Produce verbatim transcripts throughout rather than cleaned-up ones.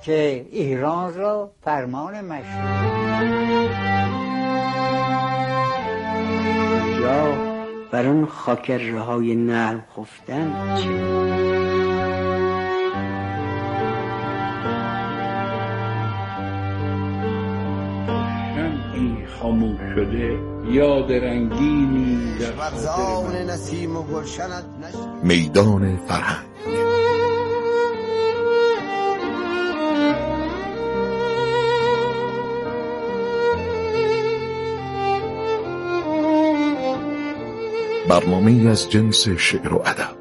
که ایران را فرمان مشروع یا بر اون خاکره های نرم خفتن چه؟ خاموش شده یاد رنگینی در خاطر من. میدان فرهنگ برنامه‌ای از جنس شعر و ادب.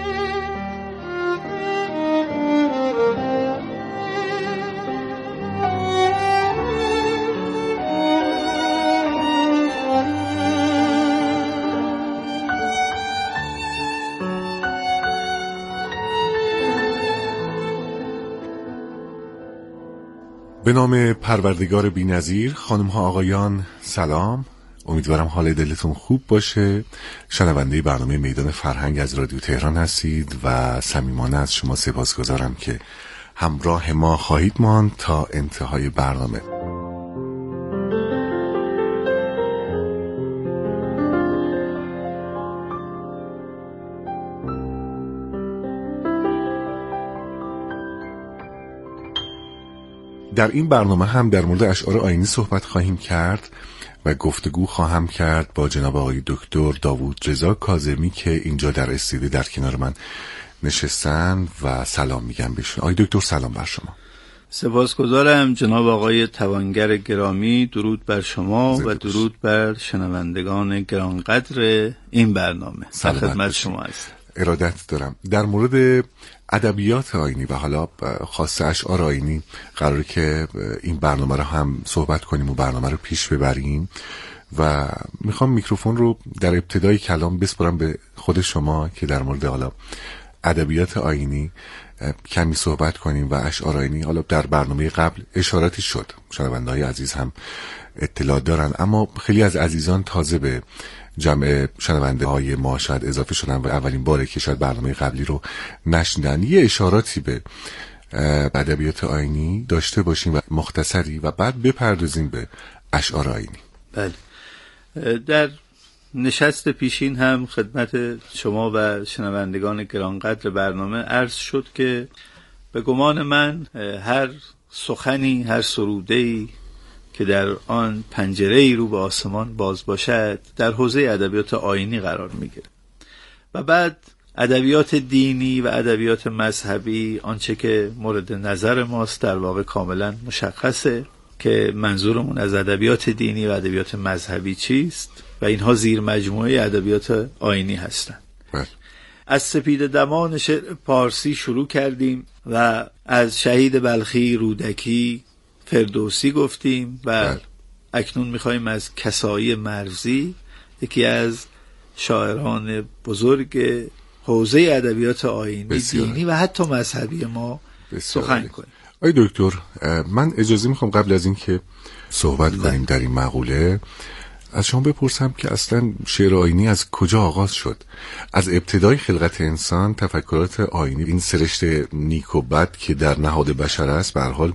به نام پروردگار بی‌نظیر. خانم ها آقایان سلام، امیدوارم حال دلتون خوب باشه. شنونده برنامه میدان فرهنگ از رادیو تهران هستید و صمیمانه از شما سپاسگزارم که همراه ما خواهید ماند تا انتهای برنامه. در این برنامه هم در مورد اشعار آیینی صحبت خواهیم کرد و گفتگو خواهم کرد با جناب آقای دکتر داوود رضا کاظمی که اینجا در استودیو در کنار من نشستن و سلام میگم بهشون. آقای دکتر سلام بر شما. سپاسگزارم جناب آقای توانگر گرامی، درود بر شما و درود بر شنوندگان گرانقدر این برنامه. خدمت شما هستم. ارادت دارم. در مورد ادبیات آیینی و حالا خاصه اشعار آیینی قراره که این برنامه رو هم صحبت کنیم و برنامه رو پیش ببریم و میخوام میکروفون رو در ابتدای کلام بسپارم به خود شما که در مورد حالا ادبیات آیینی کمی صحبت کنیم و اشعار آیینی. حالا در برنامه قبل اشاراتی شد، شنونده‌های عزیز هم اطلاع دارن، اما خیلی از عزیزان تازه به جمع شنونده های ما شاید اضافه شدن و اولین باره که شاید برنامه قبلی رو نشنیدن. یه اشاراتی به ادبیات آیینی داشته باشیم و مختصری و بعد بپردازیم به اشعار آیینی. بله، در نشست پیشین هم خدمت شما و شنوندگان گرانقدر برنامه عرض شد که به گمان من هر سخنی، هر سروده‌ای که در آن پنجره‌ای رو به آسمان باز باشد در حوزه ادبیات آیینی قرار میگیره و بعد ادبیات دینی و ادبیات مذهبی، آنچه که مورد نظر ماست، در واقع کاملا مشخصه که منظورمون از ادبیات دینی و ادبیات مذهبی چیست و اینها زیر مجموعه ادبیات آیینی هستند. از سپید دمان شعر پارسی شروع کردیم و از شهید بلخی، رودکی، فردوسی گفتیم و بل. اکنون میخواییم از کسایی مرزی، یکی از شاعران بزرگ حوزه ادبیات آیینی، دینی و حتی مذهبی ما سخن کنیم. آی دکتر، من اجازه میخوام قبل از این که صحبت بل. کنیم در این مقوله از شما بپرسم که اصلا شعر آیینی از کجا آغاز شد؟ از ابتدای خلقت انسان تفکرات آیینی، این سرشت نیک و بد که در نهاد بشر است، به هر حال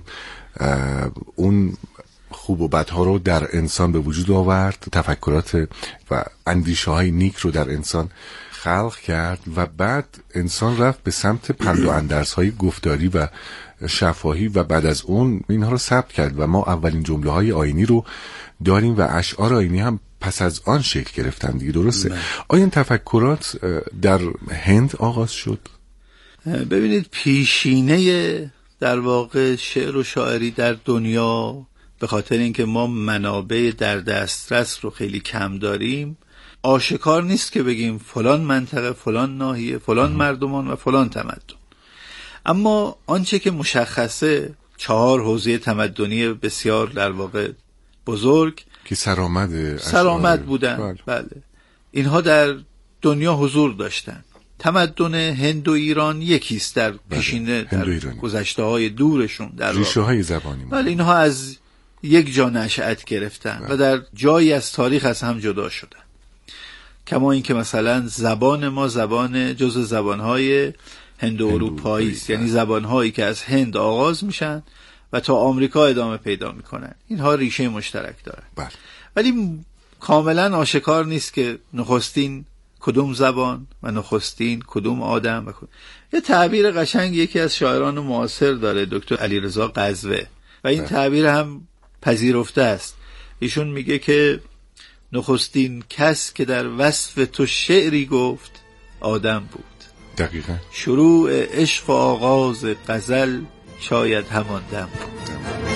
اون خوب و بدها رو در انسان به وجود آورد، تفکرات و اندیشه های نیک رو در انسان خلق کرد و بعد انسان رفت به سمت پند و اندرس های گفتاری و شفاهی و بعد از اون اینها رو ثبت کرد و ما اولین جمله های آیینی رو داریم و اشعار آیینی هم پس از آن شکل گرفتن دیگه، درسته؟ من. آیا این تفکرات در هند آغاز شد؟ ببینید، پیشینه در واقع شعر و شاعری در دنیا، به خاطر اینکه ما منابع در دسترس رو خیلی کم داریم، آشکار نیست که بگیم فلان منطقه، فلان ناحیه، فلان اه. مردمان و فلان تمدن. اما آنچه که مشخصه، چهار حوزه تمدنی بسیار در واقع بزرگ که سرآمد سرآمد بودن، بله. بله اینها در دنیا حضور داشتن. تمدن هند و ایران یکیست در پیشینه، در گذشته های دورشون، در ریشه های زبانی، ولی اینها از یک جا نشأت گرفتن بله. و در جایی از تاریخ از هم جدا شدن. کما اینکه مثلا زبان ما زبان جزء زبانهای هند و اروپایی است، یعنی زبانهایی که از هند آغاز میشن و تا آمریکا ادامه پیدا میکنن. اینها ریشه مشترک دارن. بله. ولی کاملا آشکار نیست که نخستین کدوم زبان و نخستین کدوم آدم و کدوم. یه تعبیر قشنگ یکی از شاعران معاصر داره، دکتر علیرضا قزوه، و این تعبیر هم پذیرفته است. ایشون میگه که نخستین کس که در وصف تو شعری گفت آدم بود. دقیقاً. شروع عشق و آغاز غزل شاید همان دم بود.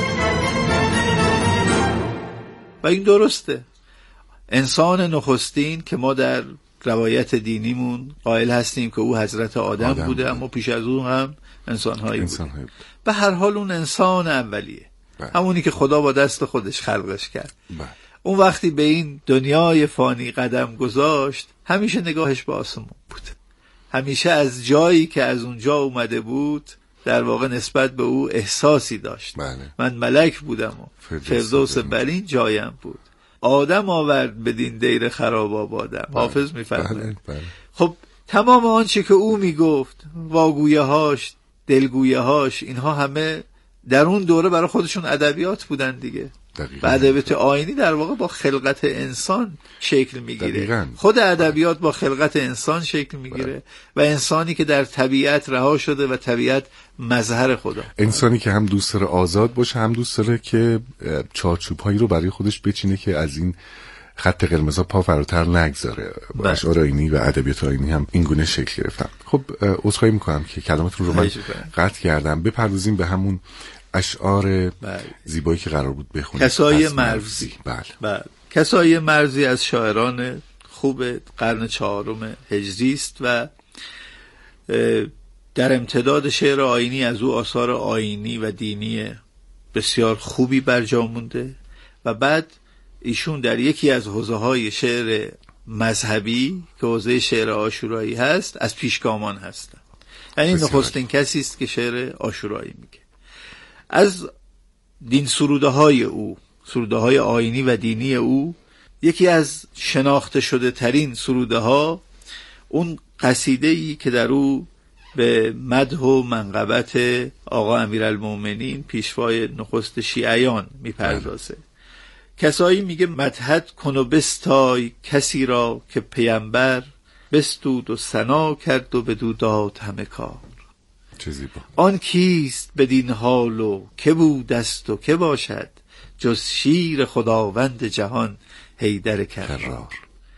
و این درسته. انسان نخستین که ما در روایت دینیمون قائل هستیم که او حضرت آدم, آدم بوده, بوده، اما پیش از اون هم انسان‌هایی انسان بوده. به هر حال اون انسان اولیه. بله. همونی که خدا با دست خودش خلقش کرد. بله. اون وقتی به این دنیای فانی قدم گذاشت همیشه نگاهش به آسمون بود. همیشه از جایی که از اونجا اومده بود در واقع نسبت به او احساسی داشت. بله. من ملک بودم و فردوس برین جایم بود. آدم آورد بدین دیر خراب آبادم. بله. حافظ میفرماید. بله. بله. خب تمام آنچه که او میگفت، واگویه هاش، دلگویه هاش، اینها همه در اون دوره برای خودشون ادبیات بودن دیگه. و ادبیات آیینی در واقع با خلقت انسان شکل میگیره. خود ادبیات با خلقت انسان شکل میگیره و انسانی که در طبیعت رها شده و طبیعت مظهر خدا، انسانی که هم دوست داره آزاد باشه، هم دوست داره که چارچوب‌هایی رو برای خودش بچینه که از این خط قرمزا پا فراتر نگذاره. اشعار آیینی و ادبیات آیینی هم این گونه شکل گرفتن. خب عذرخواهی میکنم که کلامتون رو من قطع کردم. بپردازیم به همون اشعار بله. زیبایی که قرار بود بخونید. کسای مرزی. بله. بله. کسای مرزی از شاعران خوب قرن چهارم هجری است و در امتداد شعر آیینی از او آثار آیینی و دینی بسیار خوبی برجا مونده و بعد ایشون در یکی از حوزه‌های شعر مذهبی که حوزه شعر عاشورایی هست از پیشگامان هستند. یعنی نخستین کسی است که شعر عاشورایی میگه. از دین سروده های او، سروده های آیینی و دینی او، یکی از شناخته شده ترین سروده ها اون قصیده‌ای که در او به مدح و منقبت آقا امیرالمومنین پیشوای نخست شیعیان میپردازه. کسایی میگه مدحت کن و بستای کسی را که پیامبر بستود و ثنا کرد و بدو داد همه کار. چه زیبا. آن کیست بدین حال و که بودست و که باشد جز شیر خداوند جهان حیدر کرار.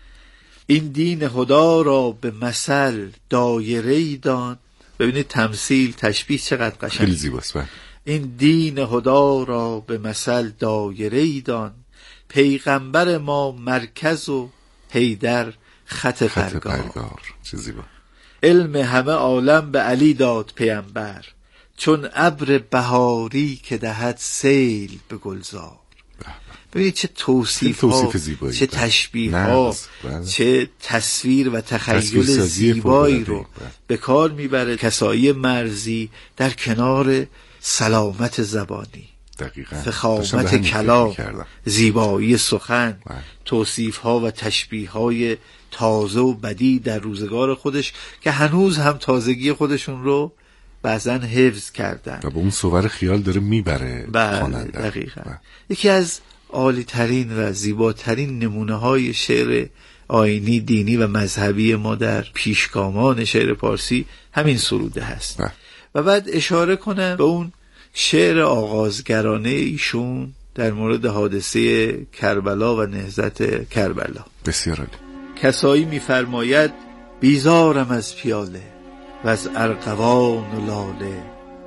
این دین خدا را به مثل دایره دان. ببینید تمثیل تشبیه چقدر قشنگ، خیلی زیباست. این دین خدا را به مثل دایره دان، پیغمبر ما مرکز و حیدر خط پرگار. چه زیبا. علم همه عالم به علی داد پیامبر، چون ابر بهاری که دهد سیل به گلزار. ببینید چه توصیف ها، چه تشبیه ها، چه تصویر و تخیل زیبایی رو به کار میبره کسایی مرزی در کنار سلامت زبانی، فخامت کلام، زیبایی سخن، توصیف ها و تشبیه های تازه و بدی در روزگار خودش که هنوز هم تازگی خودشون رو بعضن حفظ کردن و به اون صور خیال داره میبره خواننده. دقیقاً. یکی از عالی ترین و زیباترین نمونه های شعر آیینی، دینی و مذهبی ما در پیشگامان شعر پارسی همین سروده هست. نه. و بعد اشاره کنم به اون شعر آغازگرانه ایشون در مورد حادثه کربلا و نهضت کربلا. بسیار عالی. کسایی میفرماید بیزارم از پیاله و از ارغوان و لاله،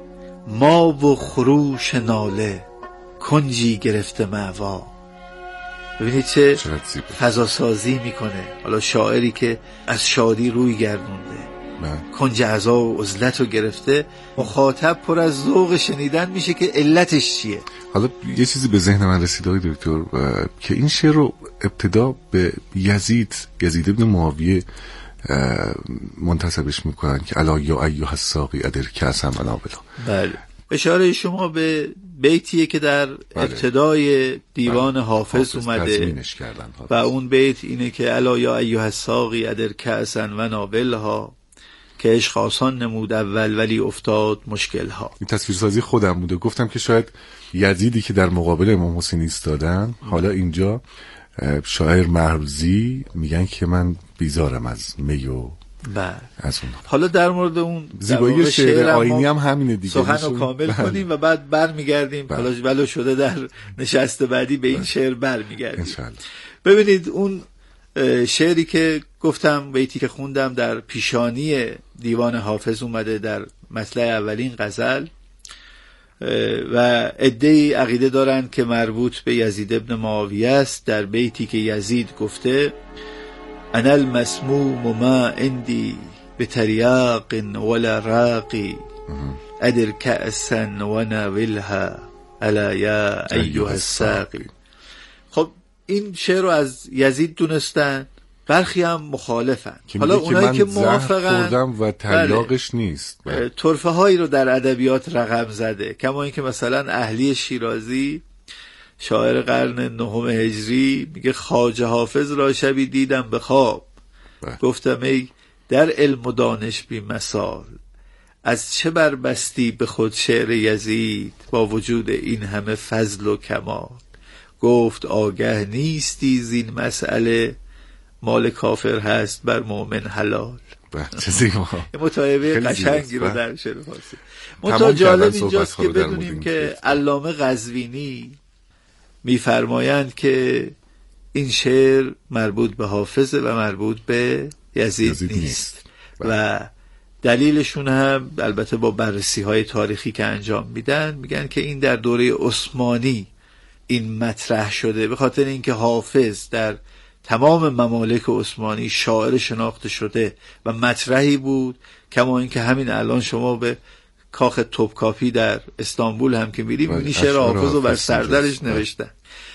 ما و خروش ناله کنجی گرفته معوا. ببینید چه فضا سازی میکنه. حالا شاعری که از شادی روی گردونده، کنج عزا و عزلت رو گرفته، مخاطب پر از ذوق شنیدن میشه که علتش چیه. حالا یه چیزی به ذهن من رسید آقای دکتر که این شعر رو ابتدا به یزید یزید ابن معاویه منتسبش میکنن که الا یا ایها الساقی ادر کأسا و ناولا. بله. اشاره شما به بیتیه که در بله. ابتدای دیوان بله. حافظ, حافظ اومده و اون بیت اینه که الا یا ایها الساقی ادر کأسا و ناولها، که عشق آسان نمود اول ولی افتاد مشکل ها. این تصویرسازی خودم بوده. گفتم که شاید یزیدی که در مقابل امام حسین ایستادن، حالا اینجا شاعر مهروزی میگن که من بیزارم از می و بله. از اون. حالا در مورد اون زیبایی شعر آیینی هم همینه دیگه. سخن رو کامل بله. کنیم و بعد برمیگردیم. حالا بله. ولو شده در نشست بعدی به این بله. شعر برمیگردیم انشالله. ببینید اون شعری که گفتم، بیتی که خوندم در پیشانی دیوان حافظ اومده در مطلع اولین غزل و عده‌ای عقیده دارند که مربوط به یزید ابن معاویه است. در بیتی که یزید گفته انا المسموم ما عندي بتریاق ولا راقی ادر کأسا وناولها الا یا ایها الساقی. خب این شعر رو از یزید دونستن، برخی هم مخالفن. حالا اونایی که موافقن و تریاقش بله. نیست بله. طرفه هایی رو در ادبیات رقم زده، کما اینکه مثلا اهلی شیرازی شاعر قرن نهم هجری میگه خواجه حافظ را شبی دیدم به خواب بله. گفتم ای در علم و دانش بی مثال، از چه بربستی به خود شعر یزید با وجود این همه فضل و کمال. گفت آگه نیستی زین مسئله، مال کافر هست بر مؤمن حلال. چه زیبا. مطالبه قشنگی رو در شعر فارسی. منتها جالب اینجاست که بدونیم که علامه قزوینی میفرمایند که این شعر مربوط به حافظه و مربوط به یزید, یزید نیست, نیست. و دلیلشون هم البته با بررسی های تاریخی که انجام میدن میگن که این در دوره عثمانی این مطرح شده، به خاطر اینکه حافظ در تمام ممالک عثمانی شاعر شناخته شده و مطرحی بود، کما اینکه همین الان شما به کاخ توپکاپی در استانبول هم که میریم میبینی شعر حافظ رو بر سردرش نوشتن.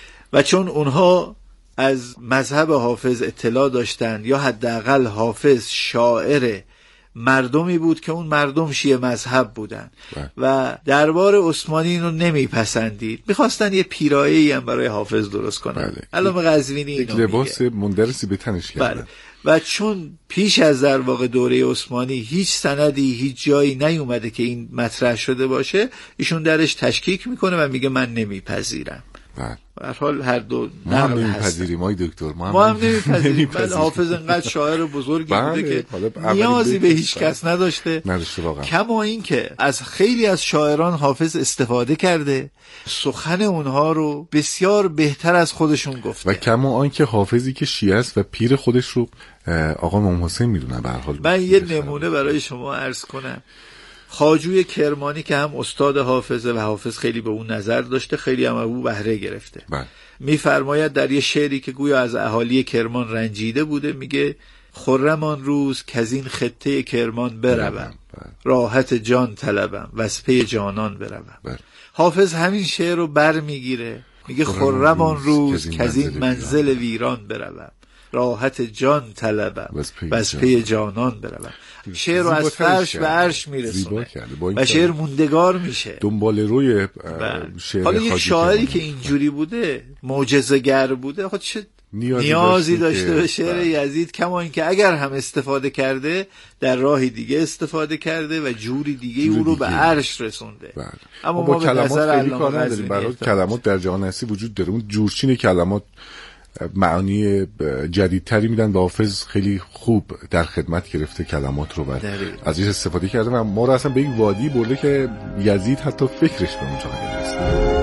و چون اونها از مذهب حافظ اطلاع داشتن، یا حداقل حافظ شاعر مردمی بود که اون مردم شیعه مذهب بودن بله. و دربار عثمانی اینو نمیپسندید، میخواستن یه پیرایه‌ای هم برای حافظ درست کنن بله. علامه قزوینی اینو لباس مندرسی به تنش کردن بله. و چون پیش از در واقع دوره عثمانی هیچ سندی هیچ جایی نیومده که این مطرح شده باشه، ایشون درش تشکیک میکنه و میگه من نمیپذیرم. بله. به هر حال هر دو ما هم نمیپذیریم های دکتر، ما هم, ما هم نمیپذیریم. بله حافظ انقدر شاعر بزرگی بله. بوده که نیازی به هیچ کس نداشته، نداشته واقعا. کما این که از خیلی از شاعران حافظ استفاده کرده، سخن اونها رو بسیار بهتر از خودشون گفته. و کما آن که حافظی که شیعه است و پیر خودش رو آقا امام حسین میدونه. به هر حال من یه نمونه برای شما عرض کنم. خواجوی کرمانی که هم استاد حافظه و حافظ خیلی به اون نظر داشته، خیلی هم او بهره گرفته. میفرماید در یه شعری که گویا از اهالی کرمان رنجیده بوده، میگه خرم آن روز که از این خطه کرمان بروم، راحت جان طلبم و از پی جانان بروم. حافظ همین شعر رو بر میگیره، میگه خرم آن روز که از این منزل ویران بروم، راحت جان طلبم و از پی جانان بروم. شعر رو از فرش به عرش میرسونه و شعر موندگار میشه. دنبال روی شعر. حالا یک شاعری که اینجوری بوده، معجزه‌گر بوده، خود چه نیازی, نیازی داشته به شعر یزید، کما اینکه اگر هم استفاده کرده در راهی دیگه استفاده کرده و جوری دیگه جوری او رو دیگه. به عرش رسونده. بله. اما با ما کلمات خیلی کار نداریم. برای کلمات در جهان هستی وجود داره، اون جورچین کلمات معانی جدیدتری میدن. به حافظ خیلی خوب در خدمت گرفته کلمات رو و ازش استفاده کرده و ما رو اصلا به یک وادی برده که یزید حتی فکرش به اونجا نمیرسه.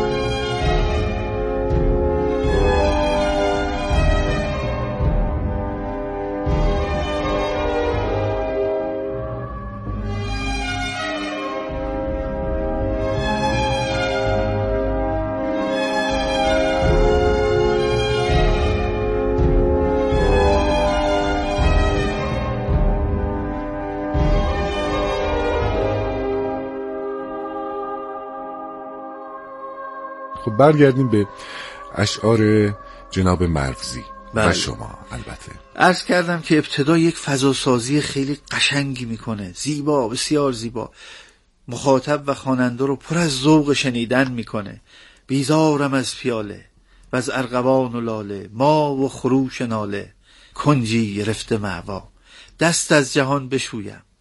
برگردیم به اشعار جناب مروزی و شما. البته عرض کردم که ابتدا یک فضاسازی خیلی قشنگی میکنه، زیبا، بسیار زیبا، مخاطب و خواننده رو پر از ذوق شنیدن میکنه. بیزارم از پیاله و از ارغوان و لاله، ما و خروش ناله، کنجی گرفته معوا، دست از جهان بشویم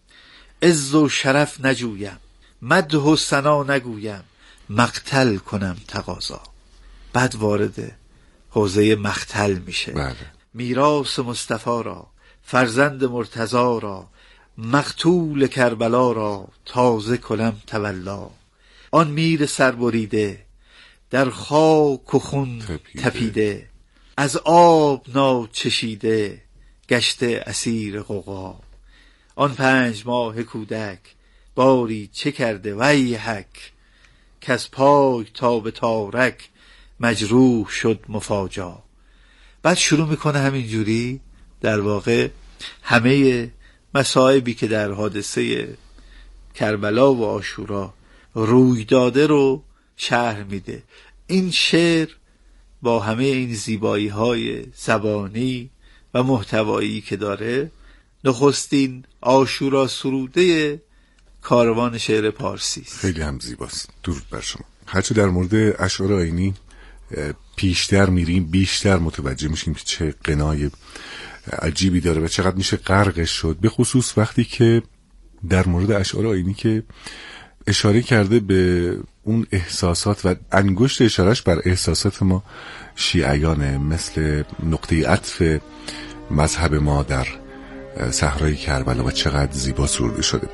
عز و شرف نجویم، مدح و ثنا نگویم، مقتل کنم تقاضا. بعد وارد حوزه مقتل میشه. بله. میراث مصطفی را، فرزند مرتضی را، مقتول کربلا را، تازه کنم تولا. آن میر سربریده، در خاک و خون تپیده, تپیده. از آب ناچشیده، گشته اسیر غوغا. آن پنج ماه کودک، باری چه کرده ویحک. که از پای تا به تارک، مجروح شد مفاجا. بعد شروع میکنه همینجوری در واقع همه مصائبی که در حادثه کربلا و عاشورا روی داده رو شرح میده. این شعر با همه این زیبایی های زبانی و محتوایی که داره، نخستین عاشورا سروده کاروان شعر پارسی است. خیلی هم زیباست. درود بر شما. هرچه در مورد اشعار آیینی پیشتر میریم بیشتر متوجه میشیم که چه غنای عجیبی داره و چقدر میشه غرقش شد، به خصوص وقتی که در مورد اشعار آیینی که اشاره کرده به اون احساسات و انگشت اشارش بر احساسات ما شیعیانه، مثل نقطه عطف مذهب ما در صحرای کربلا و چقدر زیبا سروده شده.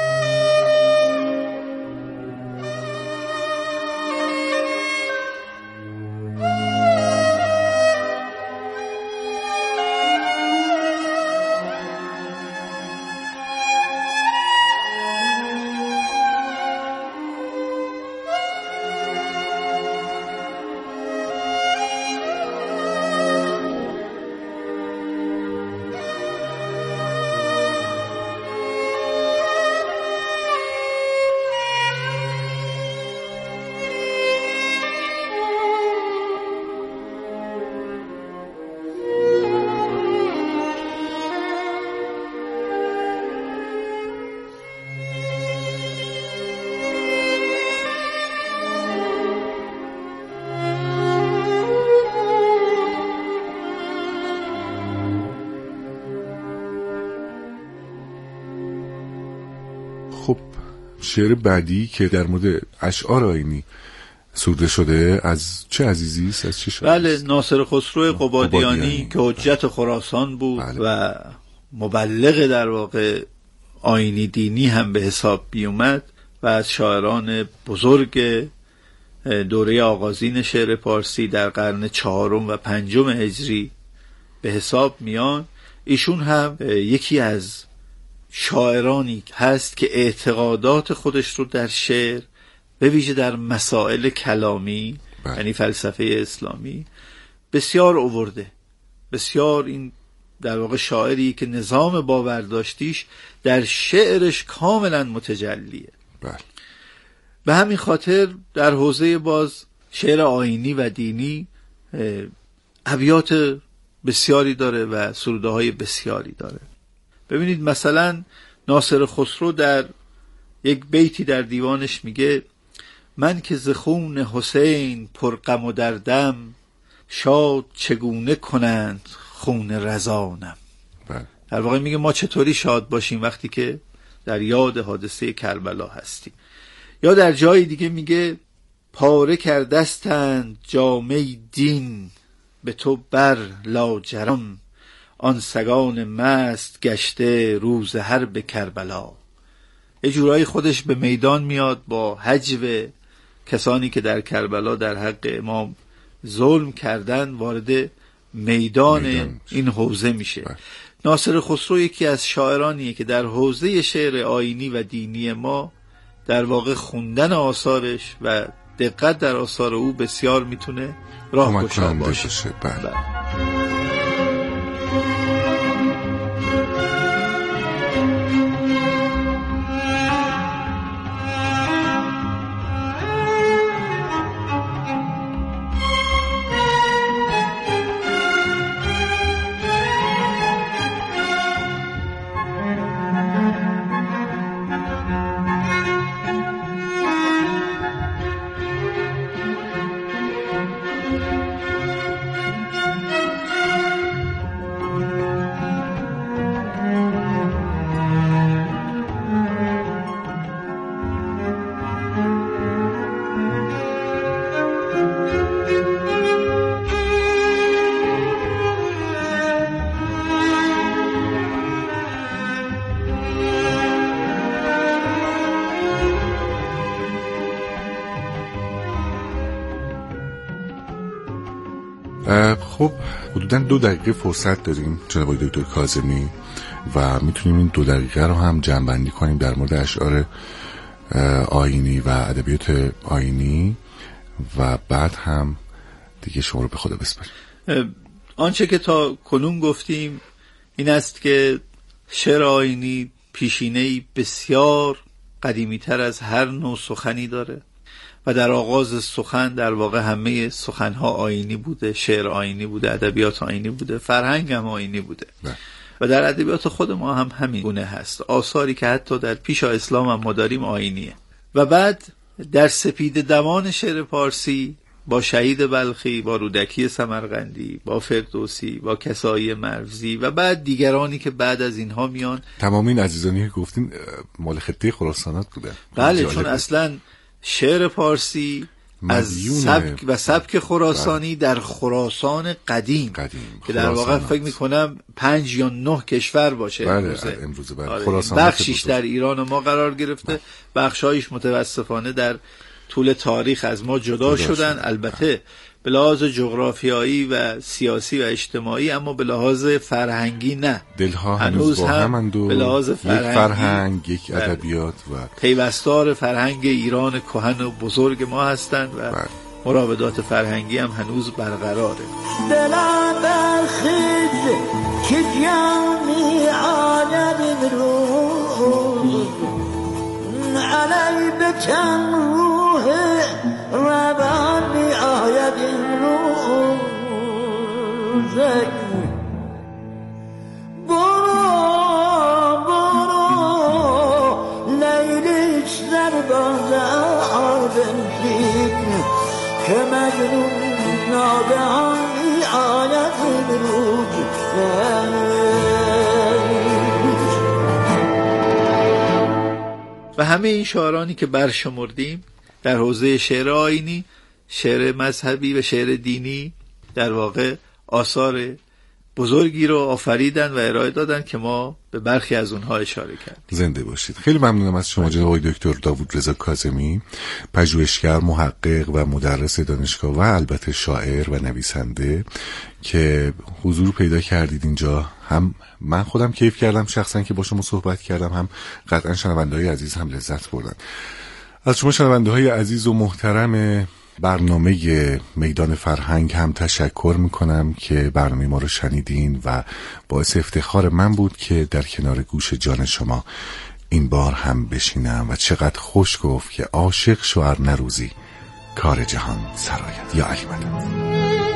خب شعر بعدی که در مورد اشعار آیینی سروده شده از چه عزیزی است؟ از چه شاعری؟ بله، ناصر خسرو قبادیانی, قبادیانی که حجت خراسان بود. بله. و مبلغ در واقع آیینی دینی هم به حساب بیومد و از شاعران بزرگ دوره آغازین شعر پارسی در قرن چهارم و پنجم هجری به حساب میان. ایشون هم یکی از شاعرانی هست که اعتقادات خودش رو در شعر، به ویژه در مسائل کلامی بله. یعنی فلسفه اسلامی، بسیار آورده. بسیار این در واقع شاعری که نظام باورداشتیش در شعرش کاملا متجلیه. بله. به همین خاطر در حوزه باز شعر آیینی و دینی ابیات بسیاری داره و سروده های بسیاری داره. ببینید مثلا ناصر خسرو در یک بیتی در دیوانش میگه: من که ز خون حسین پر غم و دردم، شاد چگونه کنند خون رزانم. بله. در واقع میگه ما چطوری شاد باشیم وقتی که در یاد حادثه کربلا هستیم. یا در جای دیگه میگه: پاره کردستند جامه دین، به تو بر لاجرم، آن سگان مست گشته روز حرب کربلا. یه جورایی خودش به میدان میاد با هجو کسانی که در کربلا در حق امام ظلم کردن، وارد میدان, میدان این حوزه میشه. بله. ناصر خسرو یکی از شاعرانیه که در حوزه شعر آیینی و دینی ما در واقع خوندن آثارش و دقت در آثار او بسیار میتونه راهگشا باشه. بله. بله. خب حدوداً دو دقیقه فرصت داریم جناب دکتر کاظمی و میتونیم این دو دقیقه رو هم جمع‌بندی کنیم در مورد اشعار آیینی و ادبیات آیینی و بعد هم دیگه شما رو به خدا بسپاریم. آنچه که تا کنون گفتیم این است که شعر آیینی پیشینه‌ای بسیار قدیمی‌تر از هر نوع سخنی داره و در آغاز سخن در واقع همه سخنها آیینی بوده، شعر آیینی بوده، ادبیات آیینی بوده، فرهنگ هم آیینی بوده نه. و در ادبیات خود ما هم همین گونه هست. آثاری که حتی در پیش اسلام هم ما داریم آیینیه. و بعد در سپید دمان شعر پارسی با شهید بلخی، با رودکی سمرقندی، با فردوسی، با کسایی مرزی و بعد دیگرانی که بعد از اینها میان، تمام این عزیزانی که گفتین مال خطه خراسانات بودن. بله، چون اصلا شعر پارسی از سبک و سبک خراسانی در خراسان قدیم, قدیم. که در واقع فکر میکنم پنج یا نه کشور باشه بله امروزه. بله. آره. بخشیش در ایران ما قرار گرفته، بخشایش متاسفانه در طول تاریخ از ما جدا شدن، البته به لحاظ جغرافیایی و سیاسی و اجتماعی، اما به لحاظ فرهنگی نه. دلها هنوز با هم به لحاظ فرهنگی، یک فرهنگ، یک ادبیات و پیوستار فرهنگ ایران کهن و بزرگ ما هستند و بر. مراودات فرهنگی هم هنوز برقراره. دلم برخید که جانی عالم رو علی بکن روح روان می آید این روزه برو برو لیلیش در بازار بنشین که مجنون ناگهانی آید این روزه. و همه این شاعرانی که برشمردیم در حوزه شعر آیینی، شعر مذهبی و شعر دینی در واقع آثار بزرگی رو آفریدن و ارائه دادن که ما به برخی از اونها اشاره کردیم. زنده باشید. خیلی ممنونم از شما جناب آقای دکتر داوود رضا کاظمی، پژوهشگر، محقق و مدرس دانشگاه و البته شاعر و نویسنده که حضور پیدا کردید اینجا. هم من خودم کیف کردم شخصا که با شما صحبت کردم، هم قطعا شنونده‌های عزیز هم لذت بردن. از شما شنونده‌های عزیز و محترم برنامه میدان فرهنگ هم تشکر میکنم که برنامه ما رو شنیدین و باعث افتخار من بود که در کنار گوش جان شما این بار هم بشینم و چقدر خوش گفت که عاشق شوهر نروزی کار جهان سرایت. یا علی مدد.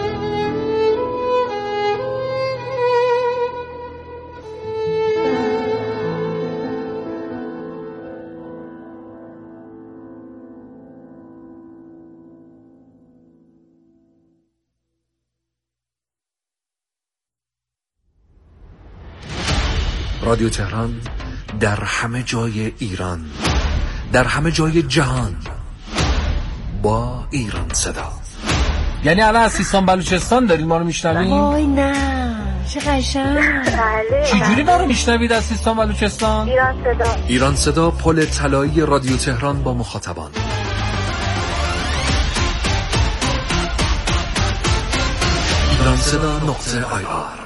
رادیو تهران در همه جای ایران، در همه جای جهان، با ایران صدا. یعنی الان از سیستان بلوچستان دارید ما رو میشنوید؟ وای نه چه قشنگ. چجوری ما رو میشنوید از سیستان بلوچستان؟ ایران صدا. ایران صدا، پل طلایی رادیو تهران با مخاطبان. ایران صدا نقطه آی آر.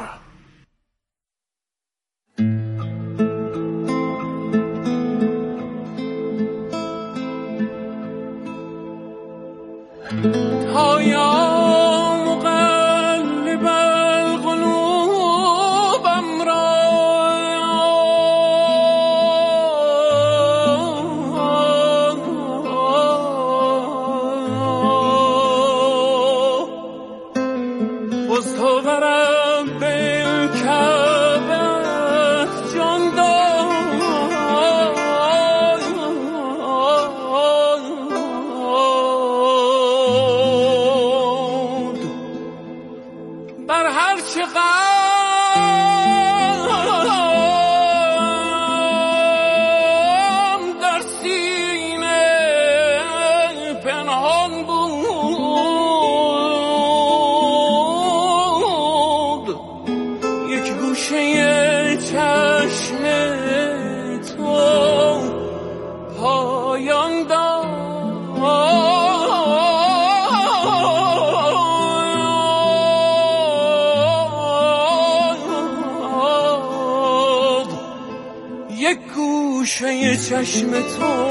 گوشه چشم تو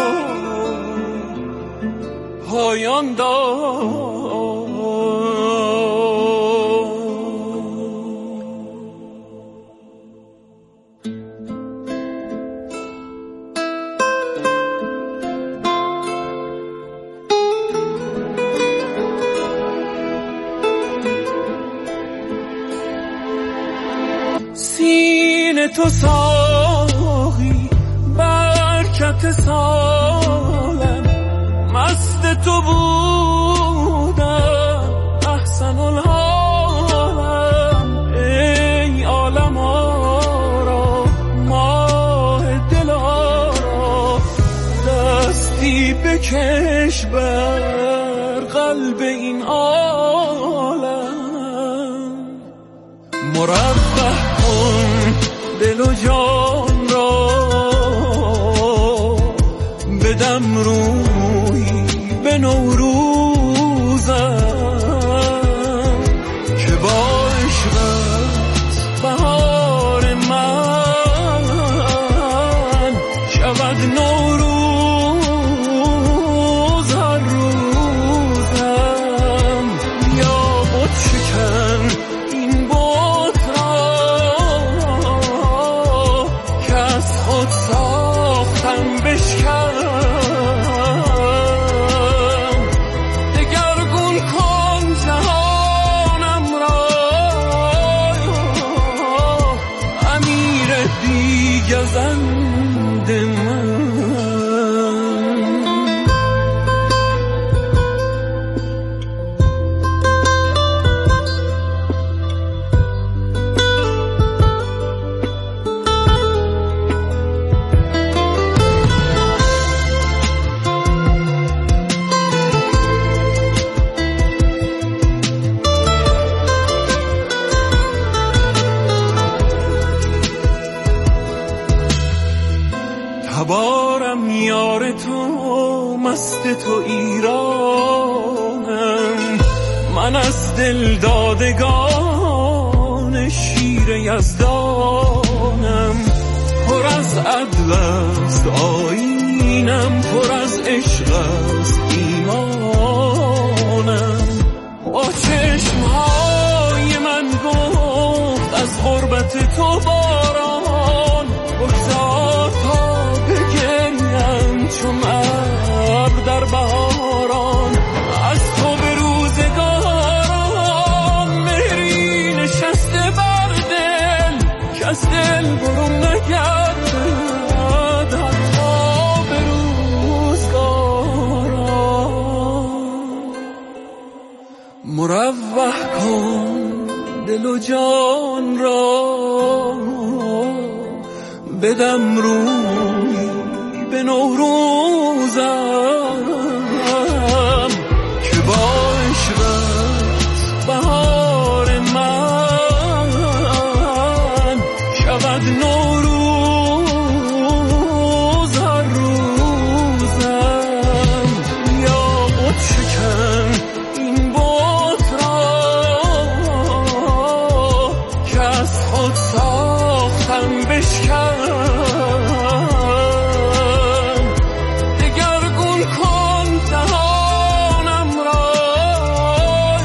پایان داد. سینه تو ساقی برکت سالم، مست تو بودم احسن الحالم. ای عالم آرا ماه دلارا، دستی بکش بر قلب این عالم. مربع کن دل و جان را، بدم روی به نوروزم که با عشقت بهار من شود نوروز هر روزم. یا بت شکن این بت را که از خود ساختم بشکن. تبارم یار تو، مست تو ایرانم. من از دل دادگان شیر یزدانم. پر از عدل است آیینم، پر از عشق است ایمانم. با چشمهای من گفت از غربت تو باران، بگذار تا بگریم چون ابر در بهاران. از تو به روزگاران مهری نشسته بر دل، که از دل برون نگردد حتی به روزگاران. مروح کن دل و جان را، بدم روی به نوروزم